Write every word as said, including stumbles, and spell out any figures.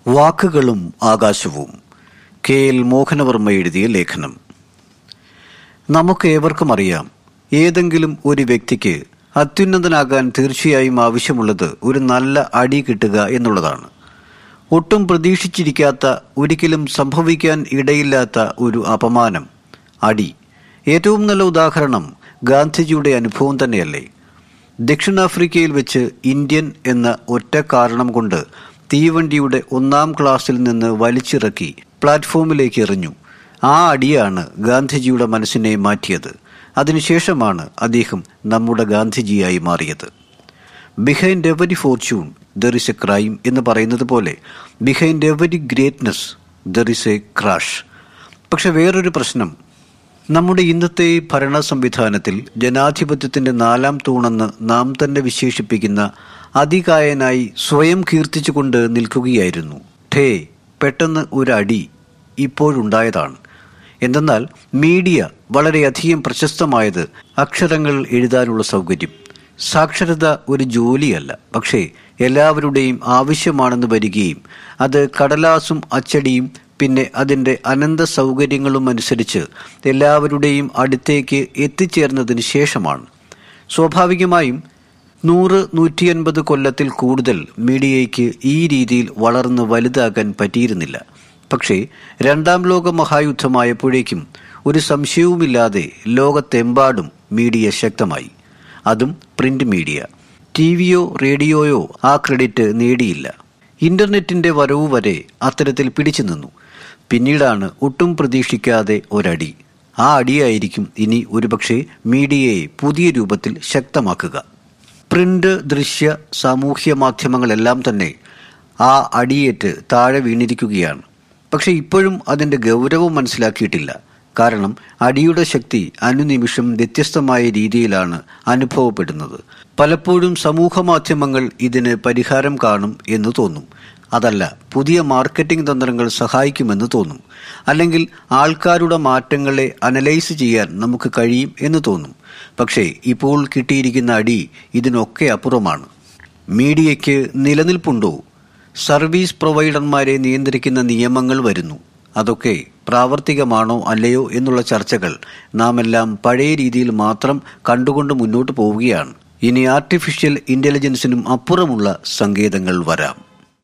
വാക്കുകളും ആകാശവും. K L Mohanavarma എഴുതിയ ലേഖനം. നമുക്ക് ഏവർക്കും അറിയാം, ഏതെങ്കിലും ഒരു വ്യക്തിക്ക് അത്യുന്നതനാകാൻ തീർച്ചയായും ആവശ്യമുള്ളത് ഒരു നല്ല അടി കിട്ടുക എന്നുള്ളതാണ്. ഒട്ടും പ്രതീക്ഷിച്ചിരിക്കാത്ത, ഒരിക്കലും സംഭവിക്കാൻ ഇടയില്ലാത്ത ഒരു അപമാനം, അടി. ഏറ്റവും നല്ല ഉദാഹരണം ഗാന്ധിജിയുടെ അനുഭവം തന്നെയല്ലേ? ദക്ഷിണാഫ്രിക്കയിൽ വെച്ച് ഇന്ത്യൻ എന്ന ഒറ്റ കാരണം കൊണ്ട് തീവണ്ടിയുടെ ഒന്നാം ക്ലാസ്സിൽ നിന്ന് വലിച്ചിറക്കി പ്ലാറ്റ്ഫോമിലേക്ക് എറിഞ്ഞു. ആ അടിയാണ് ഗാന്ധിജിയുടെ മനസ്സിനെ മാറ്റിയത്. അതിനുശേഷമാണ് അദ്ദേഹം നമ്മുടെ ഗാന്ധിജിയായി മാറിയത്. Behind every fortune there is a crime എന്ന് പറയുന്നത് പോലെ behind every greatness there is a crash. പക്ഷെ വേറൊരു പ്രശ്നം, നമ്മുടെ ഇന്നത്തെ ഭരണ സംവിധാനത്തിൽ ജനാധിപത്യത്തിന്റെ നാലാം തൂണെന്ന് നാം തന്നെ വിശേഷിപ്പിക്കുന്ന അതികായനായി സ്വയം കീർത്തിച്ചുകൊണ്ട് നിൽക്കുകയായിരുന്നു ഠേ പെട്ടെന്ന് ഒരു അടി ഇപ്പോഴുണ്ടായതാണ്. എന്തെന്നാൽ മീഡിയ വളരെയധികം പ്രശസ്തമായത് അക്ഷരങ്ങൾ എഴുതാനുള്ള സൗകര്യം. സാക്ഷരത ഒരു ജോലിയല്ല, പക്ഷേ എല്ലാവരുടെയും ആവശ്യമാണെന്ന് വരികയും അത് കടലാസും അച്ചടിയും പിന്നെ അതിൻ്റെ അനന്ത സൗകര്യങ്ങളും അനുസരിച്ച് എല്ലാവരുടെയും അടുത്തേക്ക് എത്തിച്ചേർന്നതിന് ശേഷമാണ്. സ്വാഭാവികമായും നൂറ് നൂറ്റി അൻപത് കൊല്ലത്തിൽ കൂടുതൽ മീഡിയയ്ക്ക് ഈ രീതിയിൽ വളർന്ന് വലുതാകാൻ പറ്റിയിരുന്നില്ല. പക്ഷേ രണ്ടാം ലോക മഹായുദ്ധമായപ്പോഴേക്കും ഒരു സംശയവുമില്ലാതെ ലോകത്തെമ്പാടും മീഡിയ ശക്തമായി. അതും പ്രിന്റ് മീഡിയ. ടി വിയോ റേഡിയോയോ ആ ക്രെഡിറ്റ് നേടിയില്ല. ഇന്റർനെറ്റിന്റെ വരവ് വരെ അത്തരത്തിൽ പിടിച്ചു നിന്നു. പിന്നീടാണ് ഒട്ടും പ്രതീക്ഷിക്കാതെ ഒരടി. ആ അടിയായിരിക്കും ഇനി ഒരുപക്ഷെ മീഡിയയെ പുതിയ രൂപത്തിൽ ശക്തമാക്കുക. പ്രിന്റ്, ദൃശ്യ, സാമൂഹ്യ മാധ്യമങ്ങളെല്ലാം തന്നെ ആ അടിയേറ്റ് താഴെ വീണിരിക്കുകയാണ്. പക്ഷെ ഇപ്പോഴും അതിന്റെ ഗൗരവം മനസ്സിലാക്കിയിട്ടില്ല. കാരണം അടിയുടെ ശക്തി അനുനിമിഷം വ്യത്യസ്തമായ രീതിയിലാണ് അനുഭവപ്പെടുന്നത്. പലപ്പോഴും സമൂഹ മാധ്യമങ്ങൾ ഇതിന് പരിഹാരം കാണും എന്ന് തോന്നും. അതല്ല, പുതിയ മാർക്കറ്റിംഗ് തന്ത്രങ്ങൾ സഹായിക്കുമെന്ന് തോന്നും. അല്ലെങ്കിൽ ആൾക്കാരുടെ മാറ്റങ്ങളെ അനലൈസ് ചെയ്യാൻ നമുക്ക് കഴിയും എന്ന് തോന്നും. പക്ഷേ ഇപ്പോൾ കിട്ടിയിരിക്കുന്ന അടി ഇതിനൊക്കെ അപ്പുറമാണ്. മീഡിയയ്ക്ക് നിലനിൽപ്പുണ്ടോ? സർവീസ് പ്രൊവൈഡർമാരെ നിയന്ത്രിക്കുന്ന നിയമങ്ങൾ വരുന്നു. അതൊക്കെ പ്രാവർത്തികമാണോ അല്ലയോ എന്നുള്ള ചർച്ചകൾ നാം എല്ലാം പഴയ രീതിയിൽ മാത്രം കണ്ടുകൊണ്ട് മുന്നോട്ട് പോവുകയാണ്. ഇനി ആർട്ടിഫിഷ്യൽ ഇന്റലിജൻസിനും അപ്പുറമുള്ള സങ്കേതങ്ങൾ വരാം.